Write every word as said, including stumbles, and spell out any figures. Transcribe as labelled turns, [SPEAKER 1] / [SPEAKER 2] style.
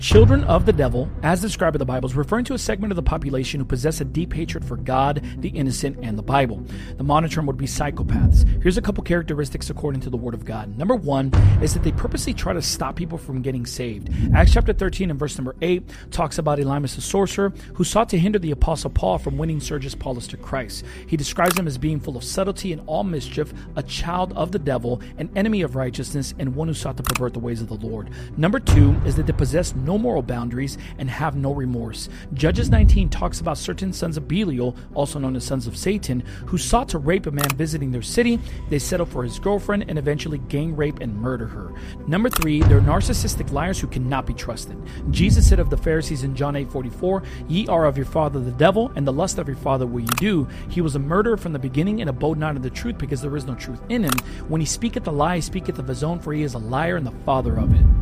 [SPEAKER 1] Children of the devil, as described in the Bible, is referring to a segment of the population who possess a deep hatred for God, the innocent, and the Bible. The modern term would be psychopaths. Here's a couple characteristics according to the Word of God. Number one is that they purposely try to stop people from getting saved. Acts chapter thirteen and verse number eight talks about Elymas the sorcerer, who sought to hinder the Apostle Paul from winning Sergius Paulus to Christ. He describes him as being full of subtlety and all mischief, a child of the devil, an enemy of righteousness, and one who sought to pervert the ways of the Lord. Number two is that they possess no moral boundaries and have no remorse. Judges nineteen talks about certain sons of Belial, also known as sons of Satan, who sought to rape a man visiting their city. They settle for his girlfriend and eventually gang rape and murder her. Number three, they're narcissistic liars who cannot be trusted. Jesus said of the Pharisees in John eight forty-four, "Ye are of your father the devil, and the lust of your father will ye do. He was a murderer from the beginning and abode not in the truth, because there is no truth in him. When he speaketh a lie, he speaketh of his own, for he is a liar and the father of it."